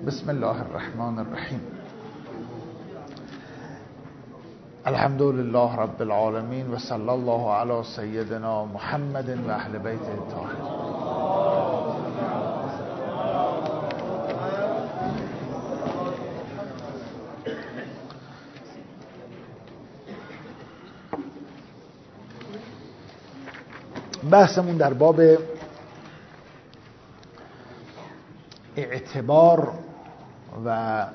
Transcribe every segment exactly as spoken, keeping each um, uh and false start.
بسم الله الرحمن الرحیم. الحمد لله رب العالمین و صلی الله علی سیدنا محمد و اهل بیت الطاهرین. بحثمون در باب اعتبار و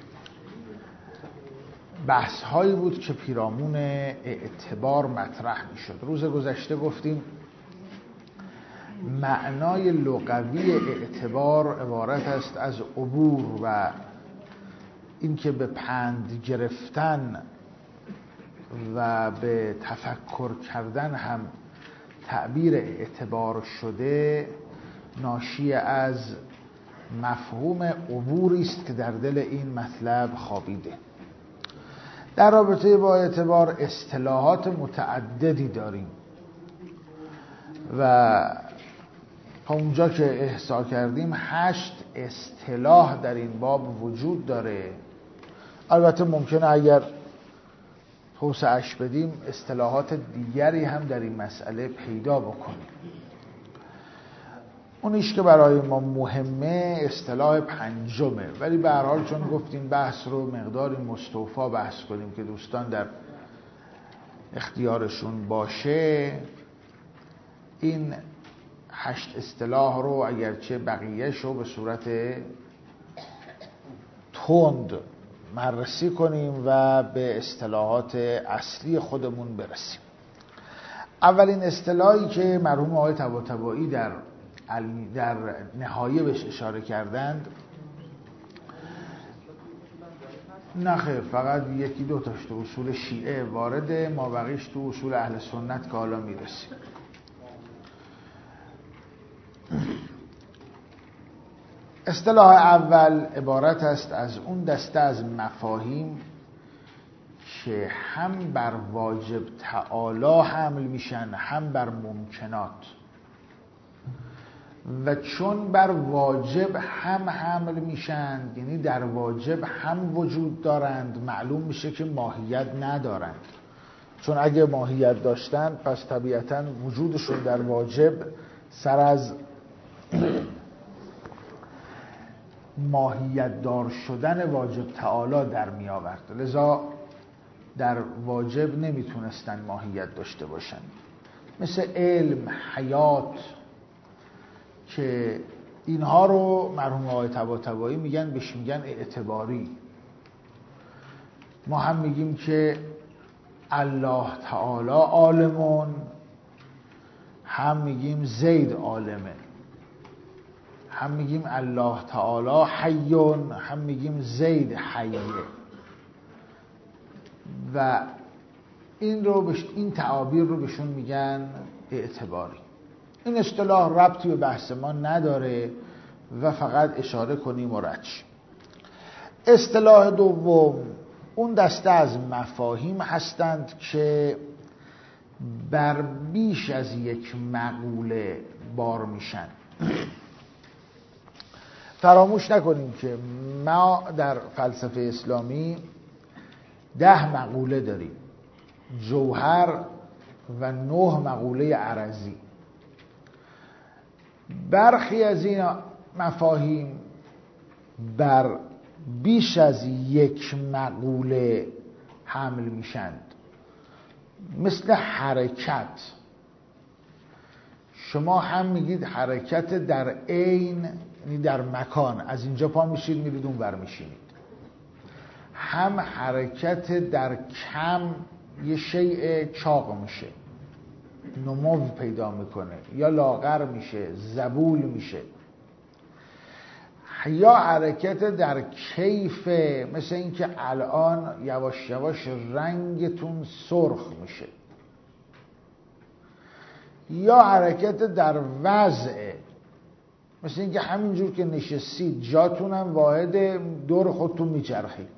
بحث هایی بود که پیرامون اعتبار مطرح می شد. روز گذشته گفتیم معنای لغوی اعتبار عبارت است از عبور و اینکه به پند گرفتن و به تفکر کردن هم تعبیر اعتبار شده ناشی از مفهوم عبوری است که در دل این مطلب خوابیده. در رابطه با اعتبار اصطلاحات متعددی داریم و تا اونجا که احصا کردیم هشت اصطلاح در این باب وجود داره. البته ممکنه اگر توسعه‌اش بدیم اصطلاحات دیگری هم در این مسئله پیدا بکنیم. اونیش که برای ما مهمه اصطلاح پنجمه، ولی به هر حال چون گفتیم بحث رو مقداری مستوفا بحث کنیم که دوستان در اختیارشون باشه، این هشت اصطلاح رو اگرچه بقیه‌اش رو به صورت تند بررسی کنیم و به اصطلاحات اصلی خودمون برسیم. اولین اصطلاحی که مرحوم آقای طباطبایی در در نهایه بهش اشاره کردند، نه خیر، فقط یکی دو تاش تو اصول شیعه وارده، ما بقیش تو اصول اهل سنت که حالا میرسیم. اصطلاح اول عبارت است از اون دسته از مفاهیم که هم بر واجب تعالی حمل میشن هم بر ممکنات، و چون بر واجب هم حمل میشن یعنی در واجب هم وجود دارند، معلوم میشه که ماهیت ندارند. چون اگه ماهیت داشتن پس طبیعتاً وجودشون در واجب سر از ماهیت دار شدن واجب تعالی در می آورد، لذا در واجب نمیتونستن ماهیت داشته باشن. مثل علم، حیات، که اینها رو مرحوم آقای طباطبایی میگن بهش میگن اعتباری. ما هم میگیم که الله تعالی عالمون، هم میگیم زید عالمه، هم میگیم الله تعالی حیون، هم میگیم زید حیه، و این رو بش... این تعابیر رو بهشون میگن اعتباری. این اصطلاح ربطی به بحث ما نداره و فقط اشاره کنیم و رد شیم. اصطلاح دوم اون دسته از مفاهیم هستند که بر بیش از یک مقوله بار میشن. فراموش نکنیم که ما در فلسفه اسلامی ده مقوله داریم، جوهر و نه مقوله عرضی. برخی از این مفاهیم بر بیش از یک مقوله حمل میشند، مثل حرکت. شما هم میگید حرکت در عین، یعنی در مکان، از اینجا پا میشید میرید اون ور میشینید. هم حرکت در کم، یه شیء چاق میشه، نمو پیدا میکنه، یا لاغر میشه، زبول میشه. یا حرکت در کیف، مثل اینکه الان یواش یواش رنگتون سرخ میشه. یا حرکت در وضع، مثل اینکه همینجور که نشستید جاتونم واحد دور خودتون میچرخید.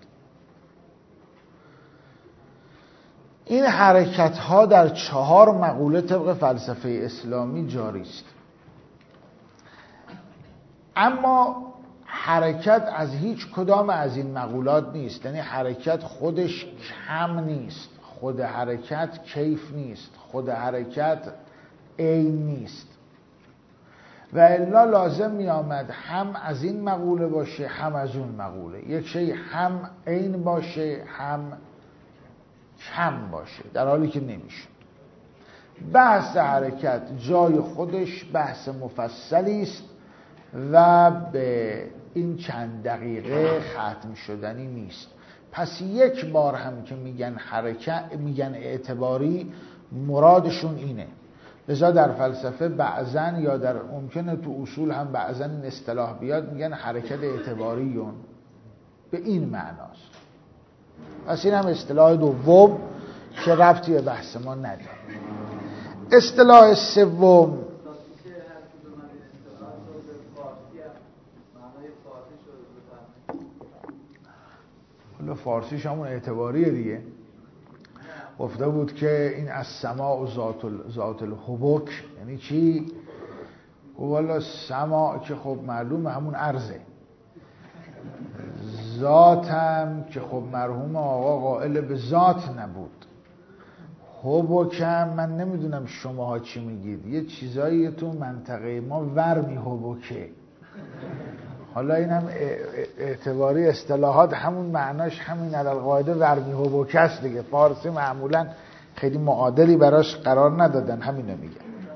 این حرکت ها در چهار مقوله طبق فلسفه اسلامی جاری است. اما حرکت از هیچ کدام از این مقولات نیست. یعنی حرکت خودش کم نیست، خود حرکت کیف نیست، خود حرکت عین نیست. و الا لازم می آمد هم از این مقوله باشه هم از اون مقوله، یک شی هم عین باشه هم کم باشه، در حالی که نمیشه. بحث حرکت جای خودش بحث مفصلی است و به این چند دقیقه ختم شدنی نیست. پس یک بار هم که میگن حرکت، میگن اعتباری، مرادشون اینه. لذا در فلسفه بعضن یا در ممکنه تو اصول هم بعضن این اصطلاح بیاد، میگن حرکت اعتباریون، به این معناست. پس این هم اصطلاح دوم که ربطی به بحث ما نداره. اصطلاح سوم حالا فارسیش همون اعتباریه دیگه. گفته بود که این از سماع و ذات ال... ذات الحبک یعنی چی؟ گفت والا سماع که خب معلومه همون عرضه، ذاتم که خب مرحوم آقا قائل به ذات نبود، حبکم من نمیدونم شماها چی میگید، یه چیزایی تو منطقه ما ورمی حبکه. حالا این هم اعتباری اصطلاحات همون معناش همین علالقاعده ورمی حبکه است دیگه. فارسی معمولا خیلی معادلی براش قرار ندادن، همینو میگن.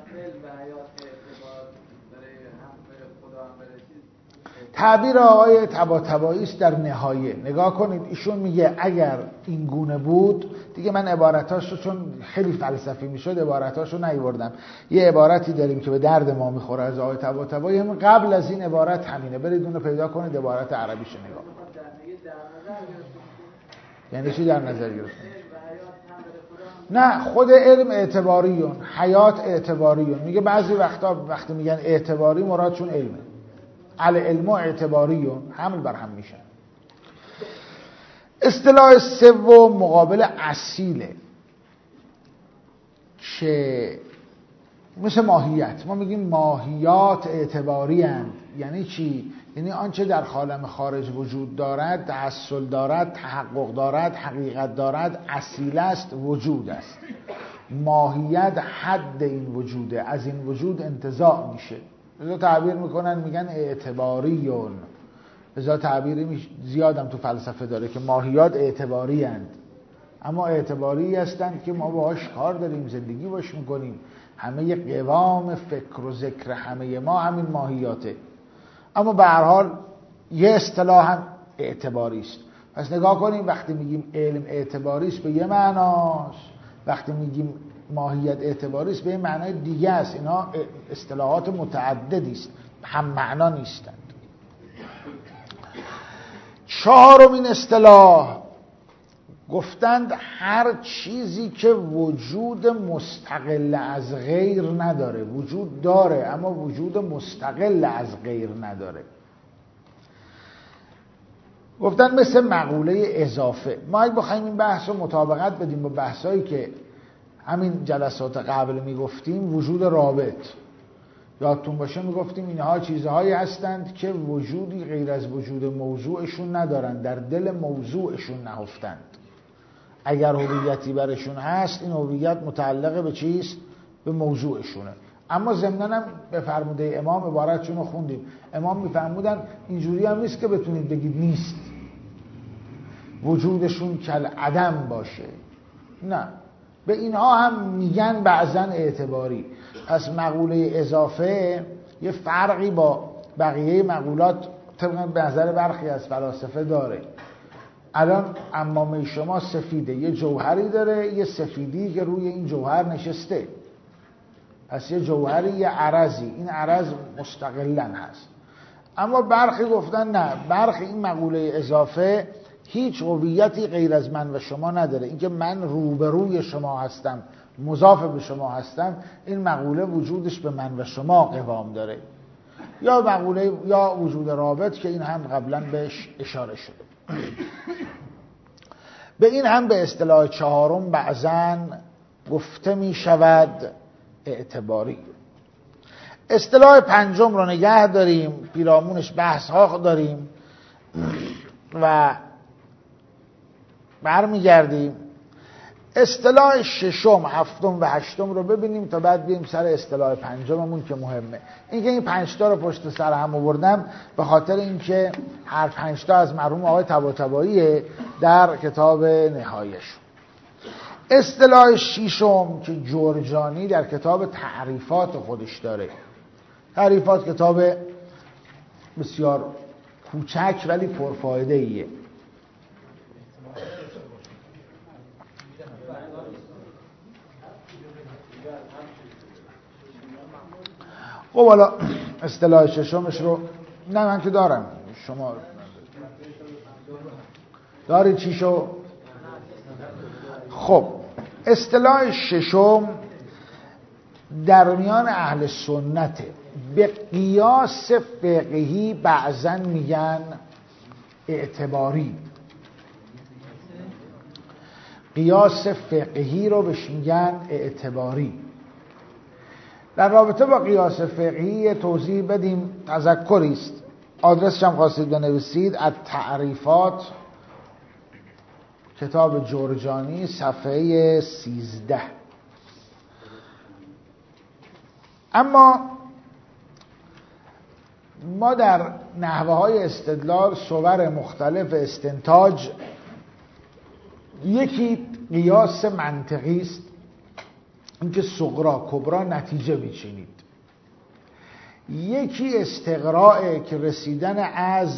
تعبیر آقای طباطبایی است در نهایه. نگاه کنید ایشون میگه اگر این گونه بود دیگه، من عبارتاشو چون خیلی فلسفی میشد عبارتاشو نیاوردم. یه عبارتی داریم که به درد ما میخوره از آقای طباطبایی، همین قبل از این عبارت همینه، برید اونو پیدا کنید عبارت عربیشو نگاه. یعنی چی در نظر گرفتن؟ نه، خود علم اعتباریون، حیات اعتباریون. میگه بعضی وقتا وقتی میگن اعتباری مرادشون علمه. العلم اعتباریون، حمل بر هم میشن. اصطلاح سوم مقابل اصیله که مثل ماهیت. ما میگیم ماهیات اعتباری اند. یعنی چی؟ یعنی آنچه در عالم خارج وجود دارد، تحصل دارد، تحقق دارد، حقیقت دارد، اصیل است، وجود است. ماهیت حد این وجوده، از این وجود انتزاع میشه. لذا تعبیر میکنن میگن اعتباریون. لذا تعبیری زیادم تو فلسفه داره که ماهیات اعتباری اند، اما اعتباری هستند که ما باهاش کار داریم، زندگی باش میکنیم. همه قوام فکر و ذکر همه ما همین ماهیاته. اما به هر حال یه اصطلاح هم اعتباری است. پس نگاه کنیم وقتی میگیم علم اعتباری است به یه معناست، وقتی میگیم ماهیت اعتباری است به یه معنای دیگه است. اینا اصطلاحات متعددی است، هم معنا نیستند. چهارمین اصطلاح گفتند هر چیزی که وجود مستقل از غیر نداره. وجود داره اما وجود مستقل از غیر نداره. گفتن مثل مقوله اضافه. ما اگه بخوایم این بحث رو مطابقت بدیم با بحثایی که همین جلسات قبل میگفتیم، وجود رابط، یادتون باشه میگفتیم اینها چیزهایی هستند که وجودی غیر از وجود موضوعشون ندارن، در دل موضوعشون نهفتند. اگر هویتی برشون هست این هویت متعلق به چیست؟ به موضوعشونه. اما ضمناً هم به فرموده امام عبارتشون رو خوندیم. امام میفرمودن اینجوری هم نیست که بتونید بگید نیست، وجودشون کل عدم باشه. نه، به اینها هم میگن بعضن اعتباری. پس مقوله اضافه یه فرقی با بقیه مقولات طبقا به نظر برخی از فلاسفه داره. الان عمامه شما سفیده، یه جوهری داره، یه سفیدی که روی این جوهر نشسته. پس یه جوهری یه عرضی، این عرض مستقلاً هست. اما برخی گفتن نه، برخی این مقوله اضافه هیچ هویتی غیر از من و شما نداره. اینکه من روبروی شما هستم، مضاف به شما هستم، این مقوله وجودش به من و شما قوام داره. یا مقوله یا وجود رابط که این هم قبلا بهش اشاره شده. به این هم به اصطلاح چهارم بعضن گفته می شود اعتباری. اصطلاح پنجم رو نگه داریم، پیرامونش بحث ها داریم و برمیگردیم. اصطلاح ششم، هفتم و هشتم رو ببینیم تا بعد بیایم سر اصطلاح پنجممون که مهمه. اینکه این پنج تا رو پشت سر هم آوردم به خاطر اینکه هر پنج تا از مرحوم آقای طباطباییه در کتاب نهایش. اصطلاح ششم که جرجانی در کتاب تعریفات خودش داره. تعریفات کتاب بسیار کوچک ولی پرفایده ایه. خب حالا اصطلاح ششمش رو نه من که دارم، شما دارید چیشو؟ خب اصطلاح ششم در میان اهل سنت به قیاس فقهی بعضن میگن اعتباری. قیاس فقهی رو بهش میگن اعتباری. در رابطه با قیاس فقهی توضیح بدیم، تذکری است، آدرسش هم خواستید بنویسید، از تعریفات کتاب جرجانی صفحه سیزده. اما ما در نحوه های استدلال صور مختلف استنتاج، یکی قیاس منطقی است، اینکه صغرا کبرا نتیجه میچینید. یکی استقراء که رسیدن از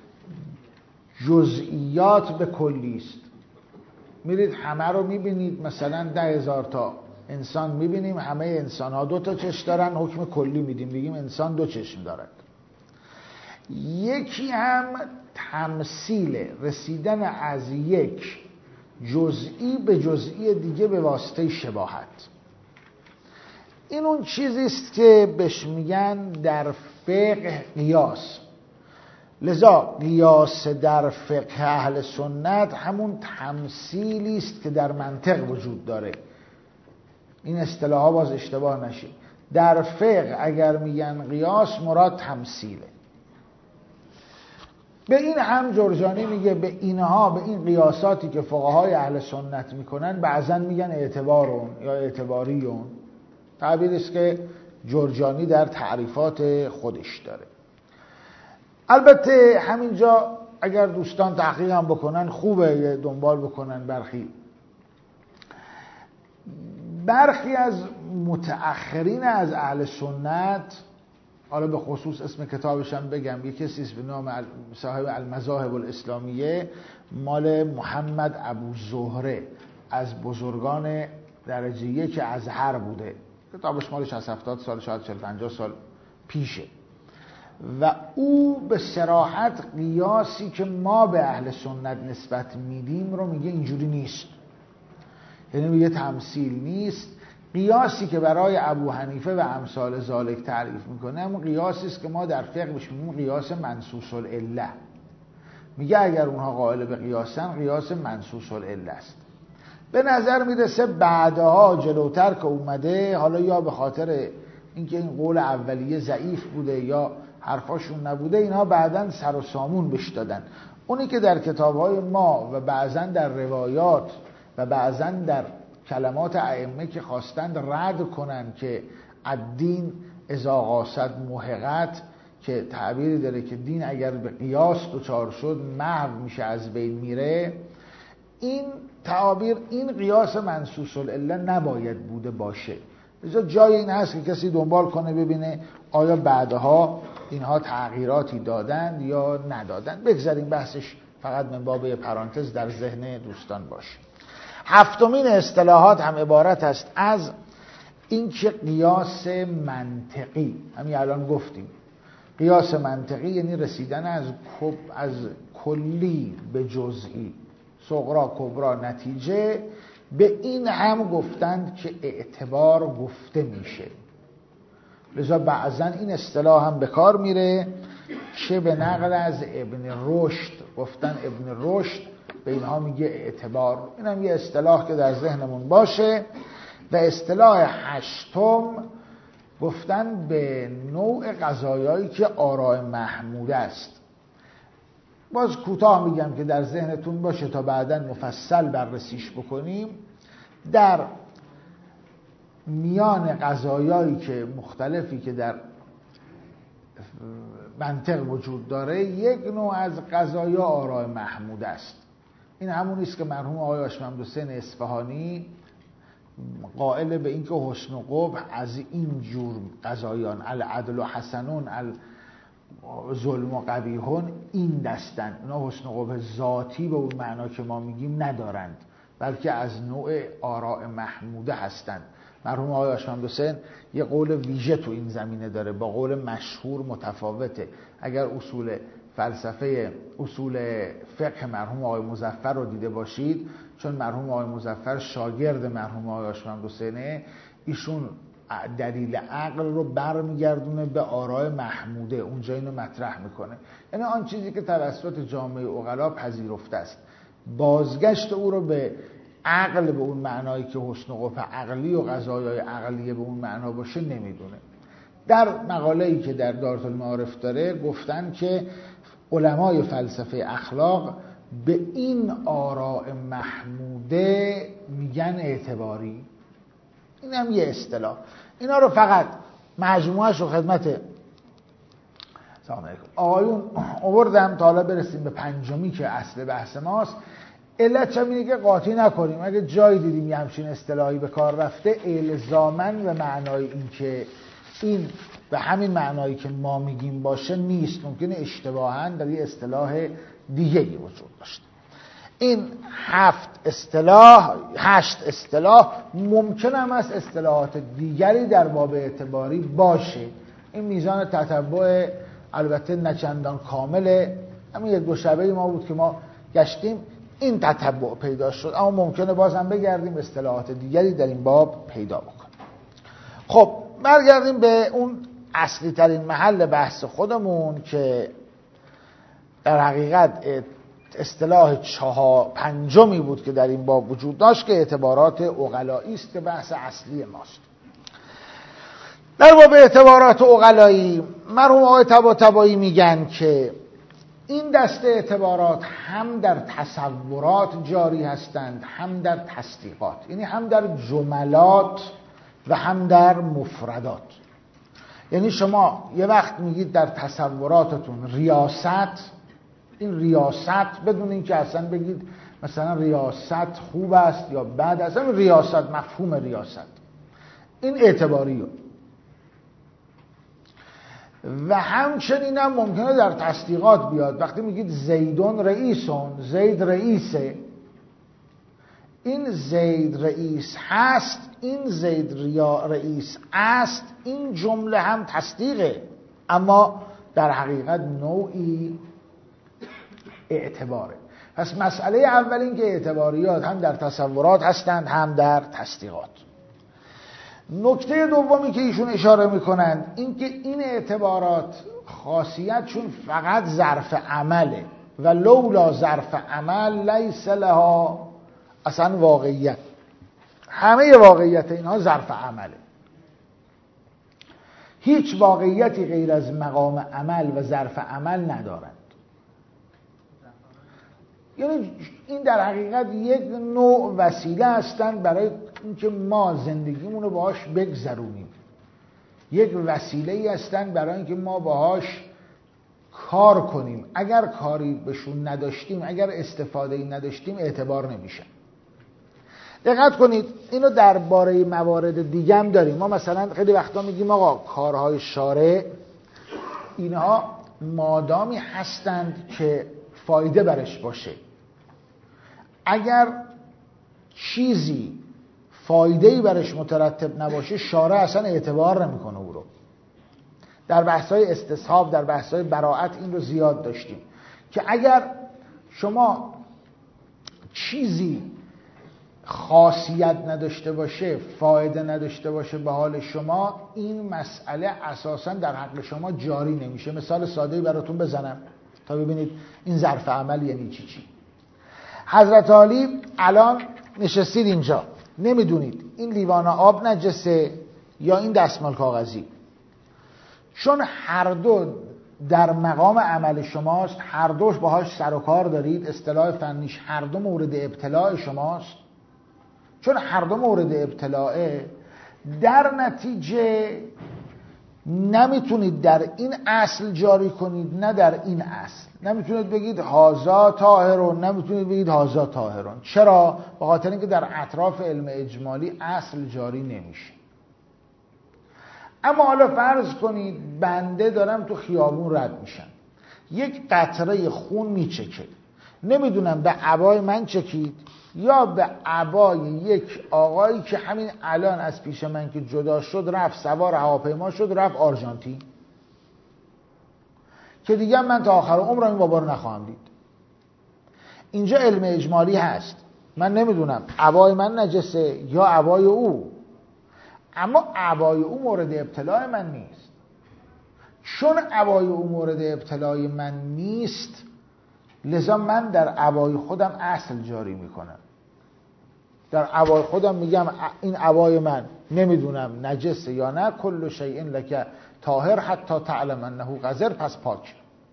جزئیات به کلی است. میرید همه رو میبینید، مثلا ده هزار تا انسان میبینیم، همه انسان ها دو تا چشم دارن، حکم کلی میدیم، بگیم انسان دو چشم دارد. یکی هم تمثیل، رسیدن از یک جزئی به جزئی دیگه به واسطه شباهت. این اون چیزی است که بهش میگن در فقه قیاس. لذا قیاس در فقه اهل سنت همون تمثیلی است که در منطق وجود داره. این اصطلاح ها باز اشتباه نشه. در فقه اگر میگن قیاس مراد تمثیله. به این هم جرجانی میگه به اینها، به این قیاساتی که فقهای اهل سنت میکنن بعضا میگن اعتبارون یا اعتباریون. تعبیری است که جرجانی در تعریفات خودش داره. البته همینجا اگر دوستان تحقیق هم بکنن خوبه، دنبال بکنن. برخی برخی از متأخرین از اهل سنت، حالا به خصوص اسم کتابش هم بگم، یک کسی است به نام صاحب المذاهب الاسلامیه، مال محمد ابو زهره، از بزرگان درجه یک ازهر بوده. کتابش مال شصت هفتاد سال، شاید چهل پنجاه سال پیشه. و او به صراحت قیاسی که ما به اهل سنت نسبت میدیم رو میگه اینجوری نیست. یعنی میگه تمثیل نیست. قیاسی که برای ابو حنیفه و امثال ذالک تعریف میکنه همون قیاسی است که ما در فقه بهش میگیم قیاس منصوص العله. میگه اگر اونها قائل به قیاسن، قیاس منصوص العله است. به نظر میرسه بعدها جلوتر که اومده، حالا یا به خاطر اینکه این قول اولیه ضعیف بوده یا حرفاشون نبوده، اینها بعداً سر و سامون بش دادن. اونی که در کتابهای ما و بعضاً در روایات و بعضاً در کلمات ائمه که خواستند رد کنن که الدین اذا قاصد محقت، که تعبیری داره که دین اگر به قیاس دچار شد محو میشه، از بین میره، این تعابیر، این قیاس منصوص العله نباید بوده باشه. لذا جای این هست که کسی دنبال کنه ببینه آیا بعدها اینها تغییراتی دادند یا ندادند. بگذاریم بحثش فقط من باب پرانتز در ذهن دوستان باشه. هفتمین اصطلاحات هم عبارت است از اینکه قیاس منطقی، همین الان گفتیم، قیاس منطقی یعنی رسیدن از از کلی به جزئی، صغرا کبرا نتیجه. به این هم گفتند که اعتبار گفته میشه. لذا بعضا این اصطلاح هم به کار میره که به نقل از ابن رشد گفتن، ابن رشد به اینها میگه اعتبار. این هم یه اصطلاح که در ذهنمون باشه. و اصطلاح هشتم گفتن به نوع غذایایی که آراء محموده است. باز کوتاه میگم که در ذهنتون باشه تا بعداً مفصل بررسیش بکنیم. در میان غذایایی که مختلفی که در منطق وجود داره، یک نوع از غذایا آراء محموده است. این همون است که مرحوم آقای هاشم حسین اصفهانی قائل به اینکه حسن و قبح از این جور غذایان، العدل و حسنون ظلم و قبیحون، این دستن. اونا حسن و قبح ذاتی به اون معنا که ما میگیم ندارند، بلکه از نوع آراء محموده هستند. مرحوم آقای هاشم حسین یه قول ویژه تو این زمینه داره، با قول مشهور متفاوته. اگر اصول فلسفه اصول فقه مرحوم آقای مظفر رو دیده باشید، چون مرحوم آقای مظفر شاگرد مرحوم آقای هاشم حسینه، ایشون دلیل عقل رو برمیگردونه به آراء محموده، اونجا اینو مطرح میکنه. یعنی آن چیزی که توسط جامعه عقلا پذیرفته است، بازگشت او رو به عقل به اون معنایی که حسن و قبح عقلی و غذایای عقلیه به اون معنا باشه نمیدونه. در مقاله‌ای که در دارالمعارف داره گفتن که علمای فلسفه اخلاق به این آراء محموده میگن اعتباری. این هم یه اصطلاح. اینا رو فقط مجموعه‌اش رو خدمت سلام علیکم آقایون آوردم تا حالا برسیم به پنجمی که اصل بحث ماست. علت هم اینه که قاطی نکنیم. اگه جایی دیدیم یه همچین اصطلاحی به کار رفته، الزاماً به معنای این که این به همین معنایی که ما میگیم باشه نیست. ممکنه اشتباهاً در یه اصطلاح دیگه‌ای وجود داشته. این هفت اصطلاح، هشت اصطلاح ممکن هم است اصطلاحات دیگری در باب اعتباری باشه. این میزان تتبع البته نچندان کامله، همین یک دو شبه ما بود که ما گشتیم این تتبع پیدا شد، اما ممکنه بازم بگردیم اصطلاحات دیگری در این باب پیدا بکنیم. خب برگردیم به اون اصلی ترین محل بحث خودمون که در حقیقت اصطلاح چهار پنجمی بود که در این باب وجود داشت، که اعتبارات عقلایی است که بحث اصلی ماست. در باب اعتبارات عقلایی مرحوم آقای طباطبایی میگن که این دسته اعتبارات هم در تصورات جاری هستند، هم در تصدیقات، یعنی هم در جملات و هم در مفردات. یعنی شما یه وقت میگید در تصوراتتون ریاست، این ریاست بدون اینکه اصلا بگید مثلا ریاست خوب است یا بد، اصلا ریاست، مفهوم ریاست، این اعتباریه. و همچنین هم ممکنه در تصدیقات بیاد. وقتی میگید زیدون رئیسون، زید رئیسه، این زید رئیس هست، این زید ریا رئیس است، این جمله هم تصدیقه، اما در حقیقت نوعی اعتباره. پس مسئله اول این که اعتباریات هم در تصورات هستند هم در تصدیقات. نکته دومی که ایشون اشاره میکنند این که این اعتبارات خاصیتشون فقط ظرف عمله و لولا ظرف عمل لیس لها اصلا واقعیت. همه واقعیت اینها ظرف عمله، هیچ واقعیتی غیر از مقام عمل و ظرف عمل ندارند. یعنی این در حقیقت یک نوع وسیله هستند برای اینکه ما زندگیمون رو باهاش بگذرونیم، یک وسیله ای هستند برای اینکه ما باهاش کار کنیم. اگر کاری بهشون نداشتیم، اگر استفاده ای نداشتیم، اعتبار نمیشن. دقت کنید اینو درباره موارد دیگه هم داریم. ما مثلا خیلی وقتا میگیم آقا کارهای شارع اینها مادامی هستند که فایده برش باشه. اگر چیزی فایده‌ای برش مترتب نباشه، شارع اصلا اعتبار نمیکنه او رو. در بحث‌های استصحاب، در بحث‌های براءت این رو زیاد داشتیم که اگر شما چیزی خاصیت نداشته باشه، فایده نداشته باشه به حال شما، این مسئله اساساً در حق شما جاری نمیشه. مثال ساده‌ای براتون بزنم تا ببینید این ظرف عمل یعنی چی چی. حضرت علی الان نشستید اینجا، نمیدونید این لیوان آب نجسه یا این دستمال کاغذی، چون هر دو در مقام عمل شماست، هر دوش باهاش سر و کار دارید، اصطلاح فنیش هر دو مورد ابتلاع شماست، چون هر دو مورد ابتلاعه، در نتیجه نمیتونید در این اصل جاری کنید نه در این اصل. نمیتونید بگید هازا طاهرون، نمیتونید بگید هازا طاهرون. چرا؟ به خاطر اینکه در اطراف علم اجمالی اصل جاری نمیشه. اما حالا فرض کنید بنده دارم تو خیابون رد میشم، یک قطره خون میچکه، نمیدونم به عبای من چکید یا به عبای یک آقایی که همین الان از پیش من که جدا شد رفت سوار هواپیما شد رفت آرژانتین، که دیگه من تا آخر عمرم این بابا رو نخواهم دید. اینجا علم اجمالی هست، من نمیدونم عبای من نجسه یا عبای او، اما عبای او مورد ابتلاع من نیست. چون عبای او مورد ابتلاع من نیست، لذا من در عبای خودم اصل جاری میکنم. در عبای خودم میگم این عبای من نمیدونم نجسه یا نه، کل شیء لک طاهر حتی تعلم انه قذر، پس پاک.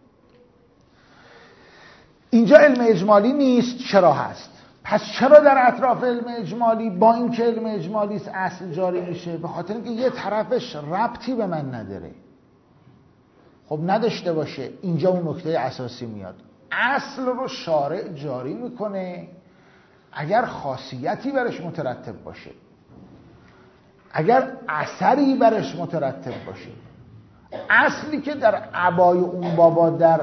اینجا علم اجمالی نیست، چرا هست؟ پس چرا در اطراف علم اجمالی با این که علم اجمالی اصل جاری میشه؟ به خاطر اینکه یه طرفش ربطی به من نداره. خب نداشته باشه، اینجا اون نکته اساسی میاد. اصل رو شارع جاری میکنه اگر خاصیتی برش مترتب باشه، اگر اثری برش مترتب باشه. اصلی که در عبای اون بابا در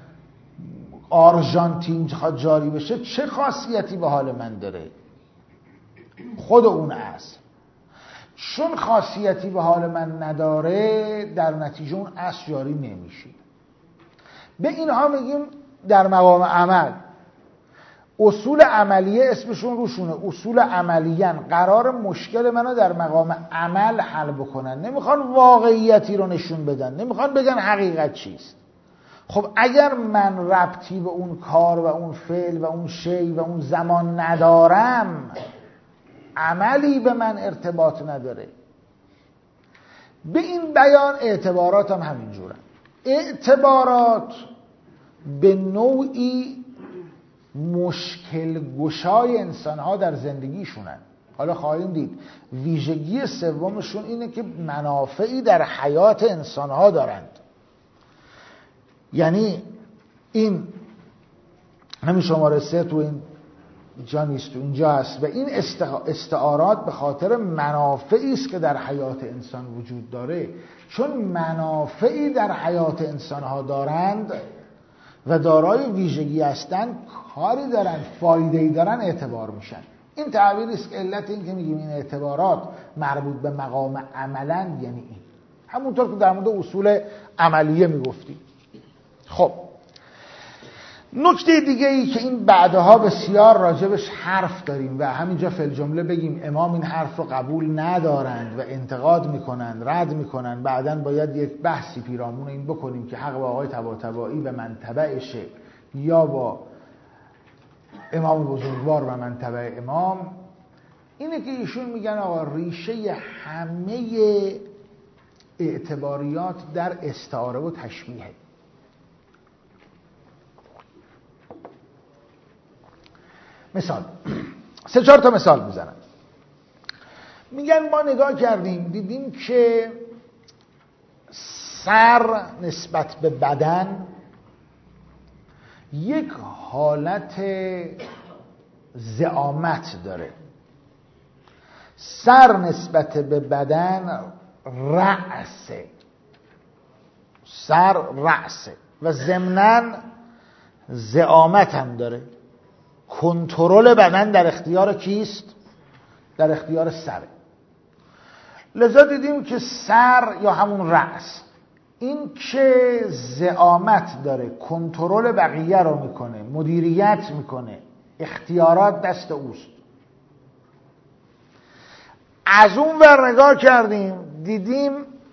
آرژانتین خواهد جاری بشه چه خاصیتی به حال من داره؟ خود اون اصل. چون خاصیتی به حال من نداره، در نتیجه اون اصل جاری نمیشه. به اینها میگیم در مقام عمل اصول عملیه، اسمشون روشونه اصول عملیان، قرار مشکل منو در مقام عمل حل بکنن، نمیخوان واقعیتی رو نشون بدن، نمیخوان بگن حقیقت چیست. خب اگر من ربطی به اون کار و اون فعل و اون شی و اون زمان ندارم، عملی به من ارتباط نداره. به این بیان اعتبارات هم همینجورن. اعتبارات به نوعی مشکل گشای انسان‌ها در زندگیشونن. حالا خواهیم دید ویژگی سومشون اینه که منافعی در حیات انسان‌ها دارند. یعنی این همین شماره سه تو این جا نیست، تو اینجا هست و این استعارات به خاطر منافعی است که در حیات انسان وجود داره. چون منافعی در حیات انسان‌ها دارند و دارای ویژگی هستند، کاری دارن، فایده‌ای دارن، اعتبار میشن. این تعبیری است که علت این که میگیم این اعتبارات مربوط به مقام عملن، یعنی این همونطور که در مورد اصول عملیه میگفتیم. خب نکته دیگه ای که این بعدها بسیار راجبش حرف داریم و همینجا فی الجمله بگیم امام این حرف رو قبول ندارند و انتقاد میکنند، رد میکنند، بعداً باید یک بحثی پیرامون این بکنیم که حق با آقای طباطبایی و من تبعشه یا با امام بزرگوار و من تبع امام. اینه که ایشون میگن آقا ریشه همه اعتباریات در استعاره و تشبیهه. مثال سه چهار تا مثال میزنن. میگن ما نگاه کردیم دیدیم که سر نسبت به بدن یک حالت زعامت داره. سر نسبت به بدن رأسه، سر رأسه و ضمناً زعامت هم داره. کنترل بدن در اختیار کیست؟ در اختیار سره. لذا دیدیم که سر یا همون رأس این که زعامت داره، کنترل بقیه رو میکنه، مدیریت میکنه، اختیارات دست اوست. از اون ور نگاه کردیم دیدیم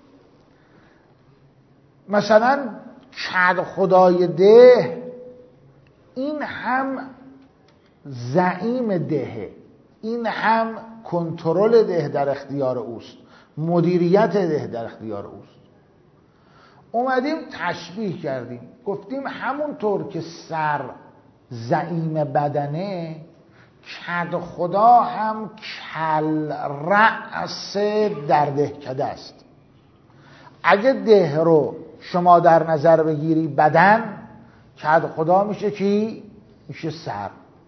مثلا کد خدای ده این هم زعیم دهه، این هم کنترل ده در اختیار اوست. مدیریت ده در اختیار اوست. اومدیم تشبیه کردیم، گفتیم همونطور که سر زعیم بدنه، کد خدا هم کل رأس در دهکده است. اگه ده رو شما در نظر بگیری بدن، کد خدا میشه کی؟ میشه سر.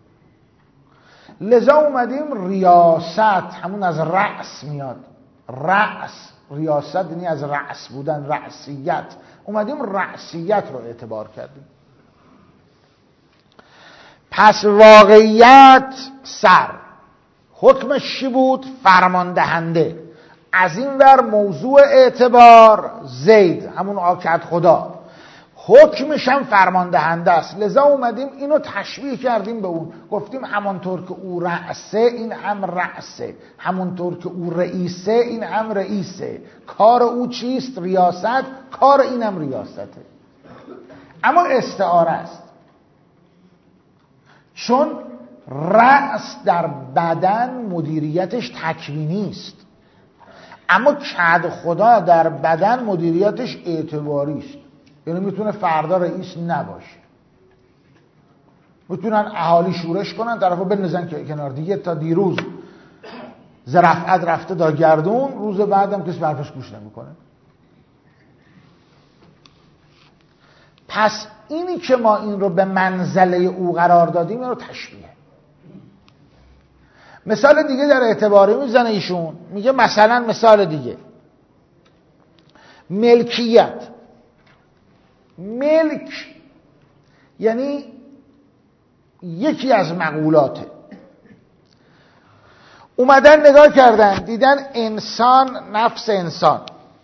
لذا اومدیم ریاست، همون از رأس میاد، رأس، ریاست یعنی از رأس بودن، رأسیت، اومدیم رأسیت رو اعتبار کردیم. پس واقعیت سر، حکمش چی بود؟ فرماندهنده. از این ور موضوع اعتبار زید، همون آکد خدا، حکمش هم فرماندهنده است. لذا اومدیم اینو تشبیه کردیم به اون، گفتیم همونطور که او رأسه این هم رأسه، همونطور که او رئیسه این هم رئیسه. کار او چیست؟ ریاست. کار این هم ریاسته. اما استعاره است، چون رأس در بدن مدیریتش تکوینی است، اما کد خدا در بدن مدیریتش اعتباری است. یعنی میتونه فردا رئیس نباشه، میتونن اهالی شورش کنن، طرفو بنزن کنار دیگه، تا دیروز ز رفعت رفته تا گردون، روز بعدم کسی حرفش گوش نمیکنه. پس اینی که ما این رو به منزله او قرار دادیم، این رو تشبیه. مثال دیگه در اعتباری میزنه ایشون، میگه مثلا مثال دیگه، ملکیت. ملک یعنی یکی از مقولاته. اومدن نگاه کردن دیدن انسان، نفس انسان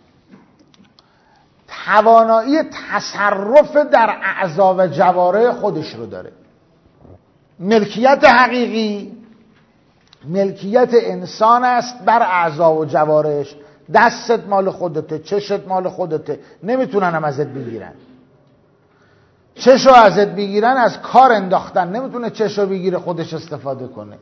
توانایی تصرف در اعضا و جوارح خودش رو داره. ملکیت حقیقی ملکیت انسان است بر اعضا و جوارحش. دستت مال خودته، چشت مال خودته، نمیتونن هم ازت بگیرن. چشو ازت بگیرن از کار انداختن، نمیتونه چشو بگیره خودش استفاده کنه.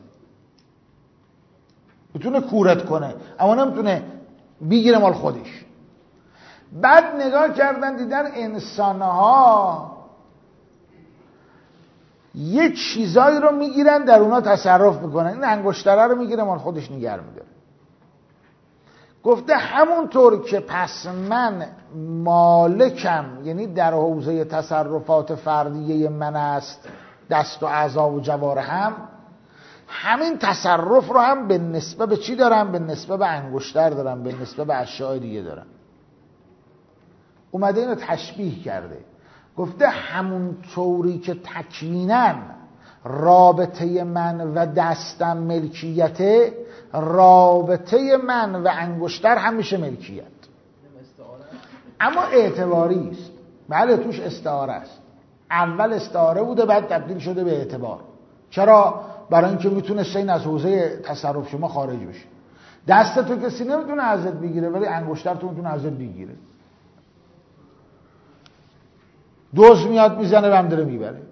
میتونه کورت کنه اما نمیتونه بگیره مال خودش. بعد نگاه کردن دیدن انسانها یه چیزایی رو میگیرن در اونا تصرف میکنن. این انگشتره رو میگیره مال خودش نگه میداره. گفته همونطور که پس من مالکم، یعنی در حوزه تصرفات فردیه من است دست و اعضا و جوارحم، همین تصرف رو هم به نسبت به چی دارم؟ به نسبت به انگشتر دارم، به نسبت به اشیاء دیگه دارم. اومده اینو تشبیه کرده، گفته همونطوری که تکویناً رابطه من و دستم ملکیته، رابطه من و انگشتر همیشه ملکیت، اما اعتباری است. بله توش استعاره است. اول استعاره بوده بعد تبدیل شده به اعتبار. چرا؟ برای اینکه میتونه این از حوزه تصرف شما خارج بشه. دست تو کسی نمیتونه ازت بگیره ولی انگشتر تو میتونه ازت بگیره. دوز میاد میزنه و هم داره میبره.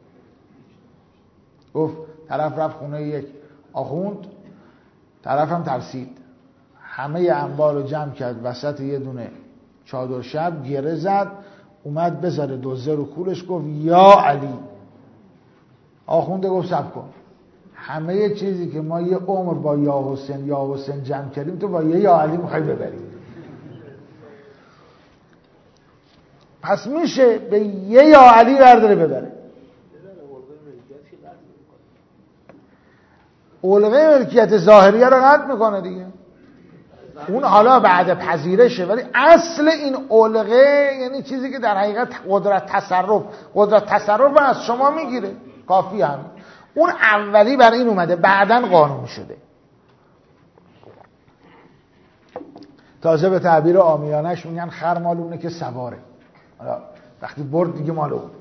گفت طرف رفت خونه یک آخوند، طرف هم ترسید، همه انبار رو جمع کرد وسط یه دونه چادر شب، گره زد، اومد بذاره دوزه رو کولش، گفت یا علی. آخونده گفت صبر کن، همه چیزی که ما یه عمر با یا حسین یا حسین جمع کردیم تو با یه یا علی میخوای ببری. پس میشه به یه یا علی برداره ببره. علقه ملکیت ظاهریه رو قطع میکنه دیگه، اون حالا بعد پذیرشه، ولی اصل این علقه یعنی چیزی که در حقیقت قدرت تصرف قدرت تصرف از شما میگیره، کافی هم. اون اولی برای این اومده، بعدن قانون شده. تازه به تعبیر عامیانش میگن خر مال اونه که سواره، حالا وقتی برد دیگه مال اون.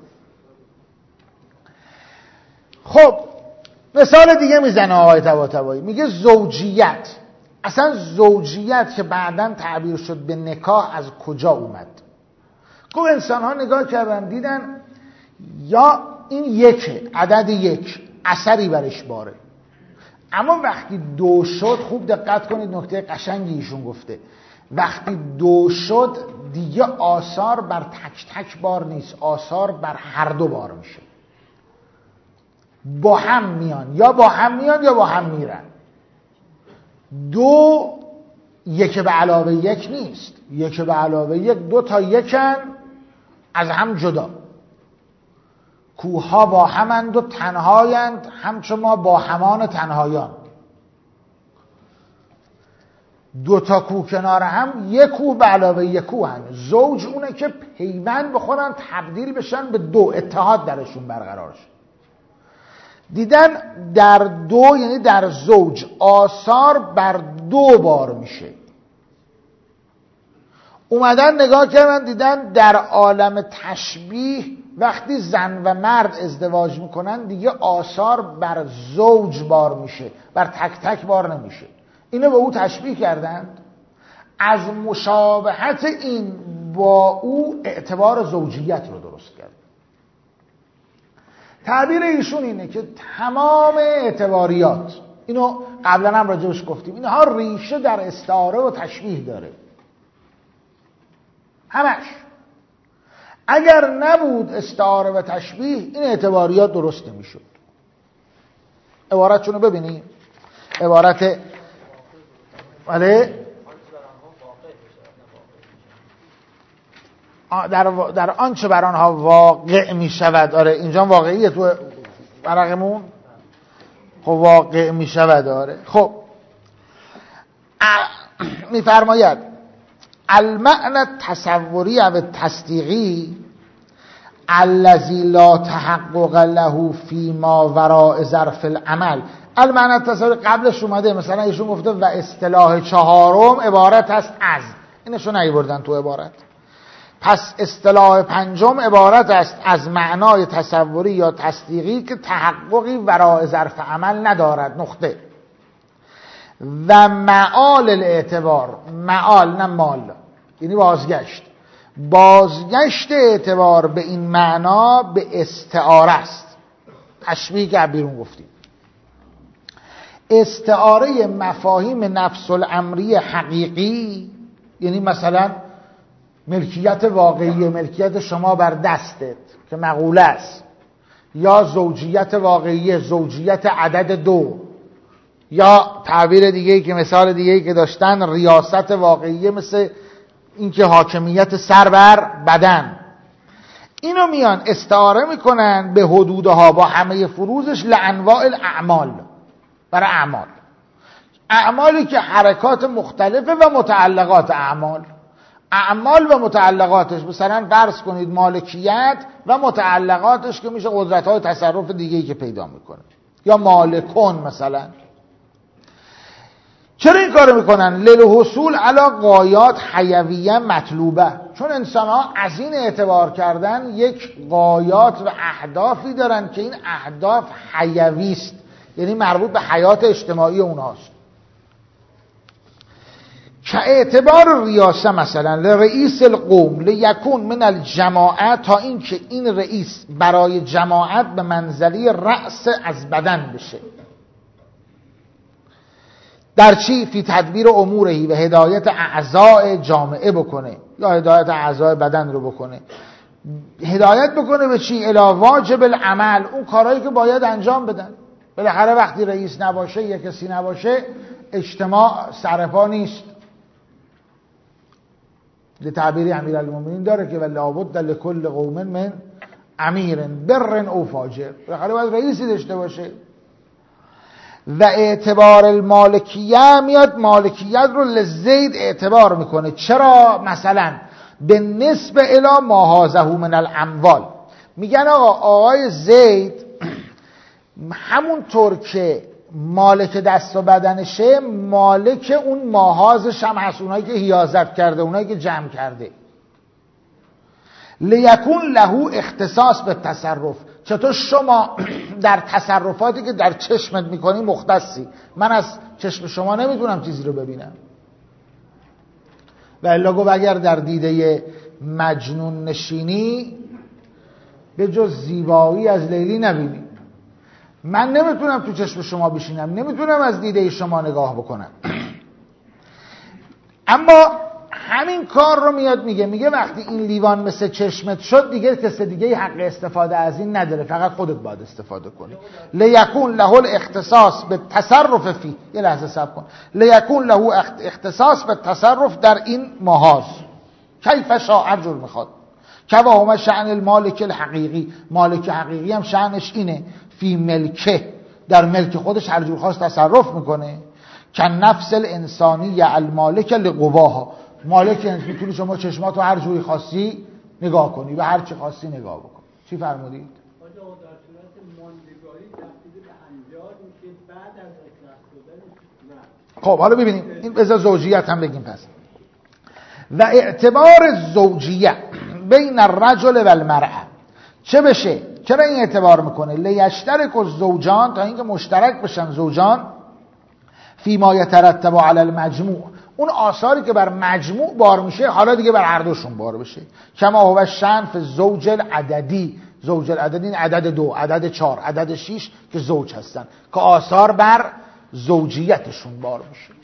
خب مثال دیگه میزنه آقای طباطبایی، میگه زوجیت. اصلا زوجیت که بعداً تعبیر شد به نکاح از کجا اومد؟ گفت انسان ها نگاه کردن دیدن یا این یکه، عدد یک اثری برش باره، اما وقتی دو شد، خوب دقت کنید نکته قشنگی ایشون گفته، وقتی دو شد دیگه آثار بر تک تک بار نیست، آثار بر هر دو بار میشه. با هم میان، یا با هم میان یا با هم میرن. دو یک به علاوه یک نیست، یک به علاوه یک دو تا یکن از هم جدا. کوه‌ها با همند و تنهایند همچون ما با همان تنهایان. دو تا کوه کنار هم یک کوه به علاوه یک کوه هم. زوج اونه که پیوند بخورن، تبدیل بشن به دو، اتحاد درشون برقرار شد. دیدن در دو یعنی در زوج آثار بر دو بار میشه. اومدن نگاه کردن دیدن در عالم تشبیه وقتی زن و مرد ازدواج میکنن دیگه آثار بر زوج بار میشه، بر تک تک بار نمیشه. اینو به او تشبیه کردند. از مشابهت این با او اعتبار زوجیت رو درست کرد. تعبیر ایشون اینه که تمام اعتباریات، اینو قبلا هم راجبش گفتیم، اینها ریشه در استعاره و تشبیه داره، همش. اگر نبود استعاره و تشبیه این اعتباریات درست نمیشد. عبارتشون رو ببینیم. عبارت ولی در در آنچه بر آنها واقع می شود. آره اینجا واقعیه تو ورقمون. خب واقع می شود. آره خب میفرماید المعنى التصوری و تصدیقی الذی لا تحقق له فی ما وراء ظرف العمل. المعنى التصوری قبلش اومده، مثلا ایشون گفته و اصطلاح چهارم عبارت است از، اینشو نیاوردن تو عبارت. پس اصطلاح پنجم عبارت است از معنای تصوری یا تصدیقی که تحققی وراء ظرف عمل ندارد. نقطه. و معال الاعتبار، معال نه مال، یعنی بازگشت، بازگشت اعتبار به این معنا به استعاره است. تشبیه که بیرون گفتیم. استعاره مفاهیم نفس الامری حقیقی، یعنی مثلا ملکیت واقعی، ملکیت شما بر دستت که مقوله است، یا زوجیت واقعی، زوجیت عدد دو، یا تعبیر دیگه‌ای که مثال دیگه‌ای که داشتن ریاست واقعی، مثل اینکه حاکمیت سر بر بدن. اینو میان استعاره میکنن به حدودها با همه فروزش لانواع الاعمال، برای اعمال، اعمالی که حرکات مختلفه و متعلقات اعمال. اعمال و متعلقاتش، مثلا فرض کنید مالکیت و متعلقاتش که میشه قدرت‌های تصرف دیگه‌ای که پیدا میکنه، یا مالکون مثلا. چرا این کارو میکنن؟ للحصول علی غایات حیویه مطلوبه. چون انسان ها از این اعتبار کردن یک غایات و اهدافی دارن که این اهداف حیوی است، یعنی مربوط به حیات اجتماعی اونهاست. که اعتبار ریاسه مثلا لرئیس القوم لیکون من الجماعه، تا این که این رئیس برای جماعت به منزله رأس از بدن بشه. در چی؟ فی تدبیر امورهی، و هدایت اعضاء جامعه بکنه، یا هدایت اعضاء بدن رو بکنه. هدایت بکنه به چی؟ الی واجب العمل، اون کارهایی که باید انجام بدن. بالاخره وقتی رئیس نباشه یا کسی نباشه اجتماع سرپا نیست. تعبیری امیرالمومنین داره که لابد لکل قوم من امیر بر او فاجر، بالاخره باید رئیسی داشته باشه. و اعتبار المالکیه میاد، مالکیت رو لزید اعتبار میکنه. چرا؟ مثلا به نسب الی ما هازه من الاموال، میگن آقا آقای زید همونطور که مالک دست و بدنشه، مالک اون ماهازش هم هست، اونایی که حیازت کرده، اونایی که جمع کرده. لیکون له اختصاص به تصرف. چطور شما در تصرفاتی که در چشمت میکنی مختصی؟ من از چشم شما نمیتونم چیزی رو ببینم. و الا گفت اگر در دیده مجنون نشینی به جز زیبایی از لیلی نبینی. من نمیتونم تو چشم شما بشینم، نمیتونم از دیده شما نگاه بکنم. اما همین کار رو میاد میگه میگه وقتی این لیوان مثل چشمت شد دیگه کس دیگه حق استفاده از این نداره، فقط خودت باید استفاده کنی. لیکون له الاختصاص به تصرف فی، یه لحظه صبر کن، لیکون له اختصاص به تصرف در این محاذ کیف شاء جور میخواد که و هم شأن المالک الحقیقی، مالک حقیقی هم شأنش اینه فی ملکه، در ملک خودش هر جور خواست تصرف میکنه. که نفس الانسانی المالک لقواها، مالک میتونی شما چشماتو هر جوری خاصی نگاه کنی و هر چی خاصی نگاه بکن. چی فرمودید؟ در صورت ماندگاری تبدیل به انجام میشه بعد از اصلاح شدن. خب حالا ببینیم این بذار زوجیت هم بگیم. پس و اعتبار زوجیه بین الرجل و المرأه چه بشه؟ چرا این اعتبار میکنه؟ لیشترک الزوجان، تا اینکه مشترک بشن زوجان فی ما یترتب علی المجموع، اون آثاری که بر مجموع بار میشه حالا دیگه بر هر دوشون بار بشه. کما هو شأن فی الزوج العددی، زوج العددی این عدد دو، عدد چهار، عدد شیش که زوج هستن که آثار بر زوجیتشون بار میشه.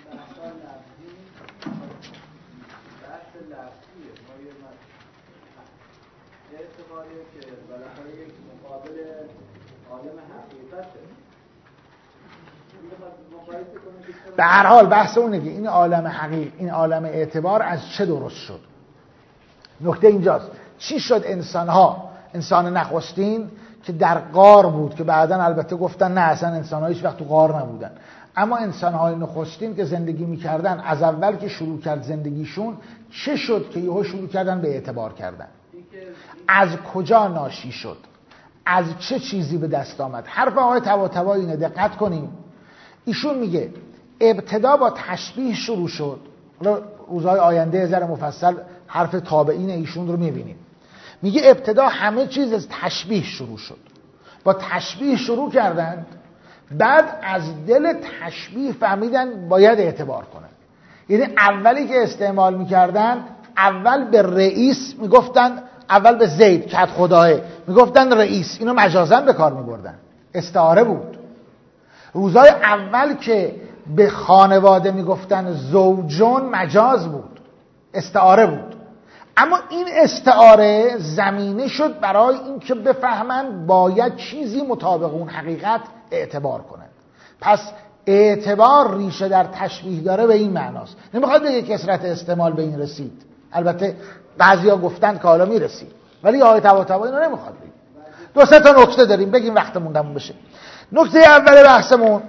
به هر حال بحث اونه که این عالم حقیق، این عالم اعتبار از چه درست شد. نکته اینجاست چی شد انسانها، انسان نخستین که در غار بود که بعداً البته گفتن نه اصلا انسان‌ها هیچ وقت تو غار نبودن، اما انسان‌های نخستین که زندگی می‌کردن از اول که شروع کرد زندگیشون چه شد که یهو شروع کردن به اعتبار کردن؟ از کجا ناشی شد؟ از چه چیزی به دست آمد؟ حرف آقای طباطبایی اینه، دقت کنیم. ایشون میگه ابتدا با تشبیه شروع شد. روزهای آینده ذره مفصل حرف تابعین ایشون رو میبینیم. میگه ابتدا همه چیز از تشبیه شروع شد، با تشبیه شروع کردند، بعد از دل تشبیه فهمیدن باید اعتبار کنن. یعنی اولی که استعمال میکردن اول به رئیس میگفتن، اول به زید که خداه میگفتن رئیس، اینو مجازن به کار میبردن، استعاره بود. روزهای اول که به خانواده میگفتن زوجون مجاز بود، استعاره بود. اما این استعاره زمینه شد برای اینکه بفهمن باید چیزی مطابق اون حقیقت اعتبار کنند. پس اعتبار ریشه در تشبیه داره به این معناست. نمیخواد بگه کثرت استعمال به این رسید، البته بعضیا گفتن که حالا میرسید، ولی آیه طباطبایی اینو نمیخواد بگه. دو سه تا نکته داریم بگیم وقتمون تموم بشه. نکته اول بحثمون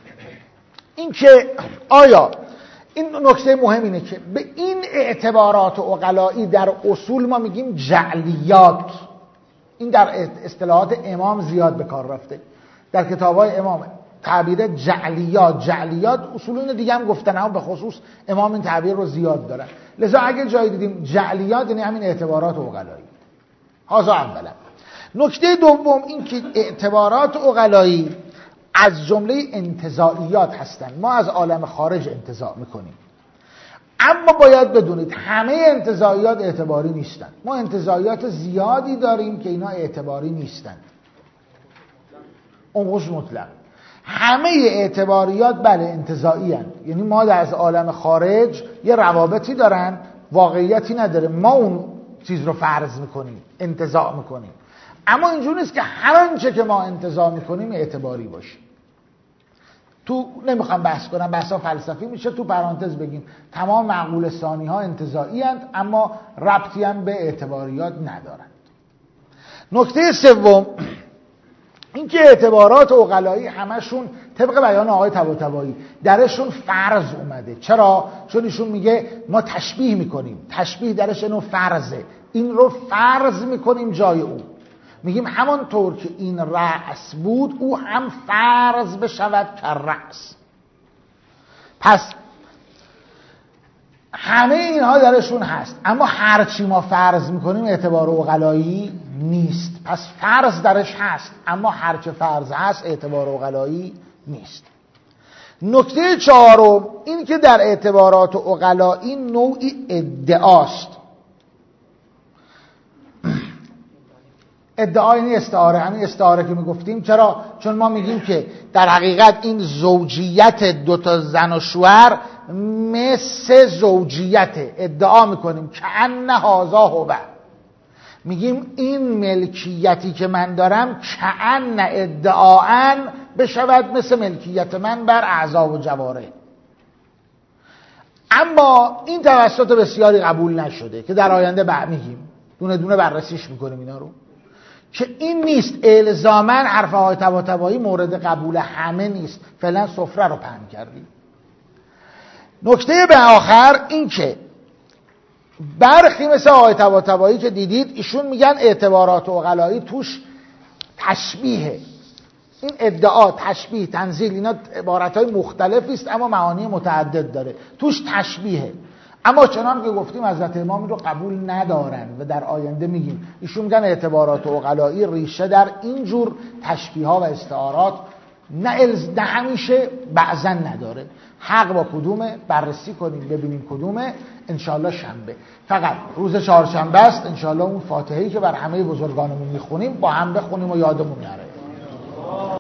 این که آیا این نکته مهم اینه که به این اعتبارات عقلایی در اصول ما میگیم جعلیات. این در اصطلاحات امام زیاد به کار رفته، در کتاب‌های امام تعبیر جعلیات جعلیات اصولون دیگه هم گفتن، اما به خصوص امام این تعبیر رو زیاد دارن. لذا اگه جایی دیدیم جعلیات یعنی همین اعتبارات عقلایی. هذا اولا. نکته دوم این که اعتبارات عقلایی از جمله انتزاعیات هستن، ما از عالم خارج انتزاع میکنیم. اما باید بدونید همه انتزاعیات اعتباری نیستن. ما انتزاعیات زیادی داریم که اینا اعتباری نیستن، اونقش مطلق. همه اعتباریات بله انتزاعی هستند، یعنی ما در از عالم خارج یه روابطی دارن، واقعیتی نداره، ما اون چیز رو فرض میکنیم، انتزاع میکنیم. اما اینجور نیست که هر آنچه که ما انتزاع میکنیم اعتباری باشه. تو نمیخوام بحث کنم، بحثا فلسفی میشه، تو پرانتز بگیم تمام معقول ثانی ها انتزاعی هستند اما ربطی هم به اعتباریات ندارند. نکته سوم این که اعتبارات عقلایی همشون طبق بیان آقای طباطبایی درشون فرض اومده. چرا؟ چون ایشون میگه ما تشبیه میکنیم، تشبیه درش اینو فرضه، این رو فرض میکنیم جای او. میگیم همانطور که این رأس بود او هم فرض بشود که رأس. پس همه اینها درشون هست، اما هرچی ما فرض میکنیم اعتبار عقلایی نیست. پس فرض درش هست اما هرچه فرض هست اعتبار عقلایی نیست. نکته چهارم این که در اعتبارات عقلایی نوعی ادعاست. ادعای این استعاره، همین استعاره که میگفتیم. چرا؟ چون ما میگیم که در حقیقت این زوجیت دوتا زن و شوهر مثل زوجیت، ادعا میکنیم که ان هذا هو، میگیم این ملکیتی که من دارم که ان ادعاً بشود مثل ملکیت من بر اعضا و جواره. اما این توسط بسیاری قبول نشده که در آینده بعد میگیم، دونه دونه بررسیش میکنیم اینا رو، که این نیست الزاماً حرف های طباطبایی مورد قبول همه نیست. فعلا سفره رو پهن کردیم. نکته به آخر این که برخی مثل آقای طباطبایی که دیدید، ایشون میگن اعتبارات عقلایی توش تشبیه، این ادعا، تشبیه، تنزیل، اینا عبارتهای مختلفی است اما معانی متعدد داره، توش تشبیهه. اما چنان که گفتیم حضرت امام این رو قبول ندارن و در آینده میگیم. ایشون میگن اعتبارات عقلایی ریشه در اینجور تشبیه ها و استعارات نه الز نه همیشه، بعضا نداره. حق با کدومه بررسی کنیم ببینیم کدومه. انشالله شنبه، فقط روز چهارشنبه است، انشالله اون فاتحه‌ای که بر همه بزرگانمون میخونیم با هم بخونیم و یادمون نره.